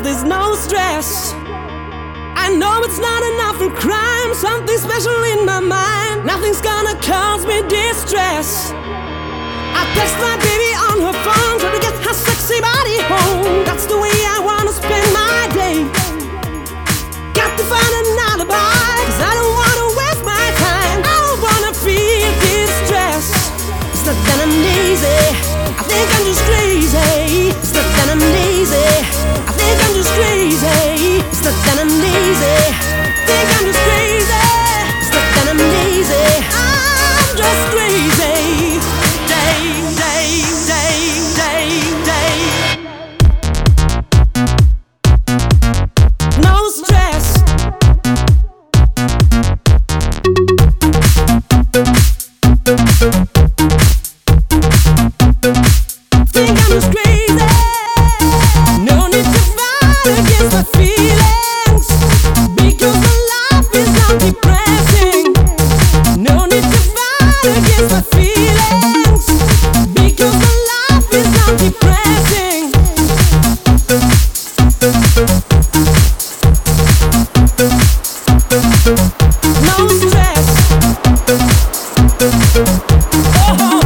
there's no stress. I know it's not enough for crime, something special in my mind. Nothing's gonna cause me distress. I text my baby on her phone, trying to get her sexy body home. That's the way I wanna spend my day. Got to find an alibi, 'cause I don't wanna waste my time. I don't wanna feel distress. It's not that I'm lazy, I think I'm just crazy. It's not that I'm lazy, I think I'm just crazy. It's not that I'm lazy, I think I'm just crazy. It's not that I'm lazy, I'm just crazy. Day, day, day, day, day. No stress. Think I'm just crazy. No need to fight against my feelings, because my life is not depressing. No need to fight against my feelings, because my life is not depressing. No stress. Oh.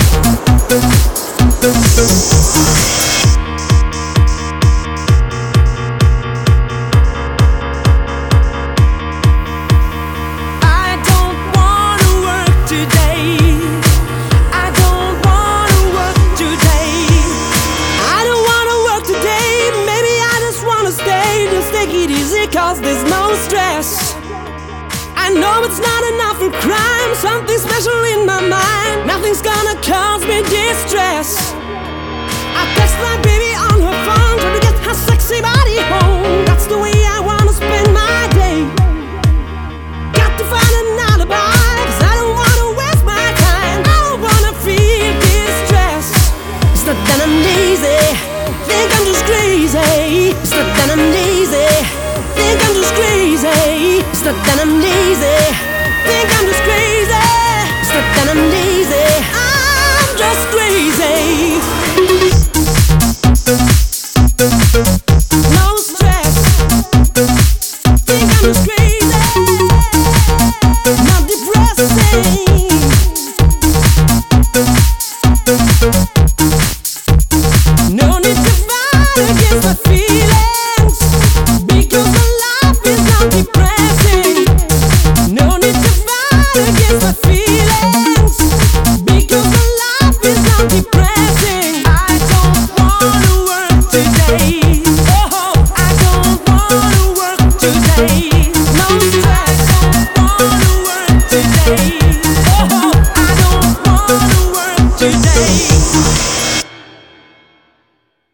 I don't wanna work today. I don't wanna work today. I don't wanna work today. Maybe I just wanna stay. Just take it easy, 'cause there's no stress. I know it's not enough for crime, something special in my mind. Nothing's gonna cause me distress. I text my baby on her phone, trying to get her sexy body home. That's the way I wanna spend my day. Got to find an alibi, 'cause I don't wanna waste my time. I don't wanna feel distress. It's not that I'm lazy, think I'm just crazy. It's not that I'm lazy, think I'm just crazy. It's not that I'm lazy, think I'm just crazy. It's not that I'm lazy, I'm just crazy. No stress. Think I'm just crazy, not depressing. No need to fight against my feelings, because my life is not depressing. No need to fight against my feelings, because my life is not depressing. I don't wanna work today. Oh, I don't wanna work today. No stress. I don't wanna work today. Oh, I don't wanna work today.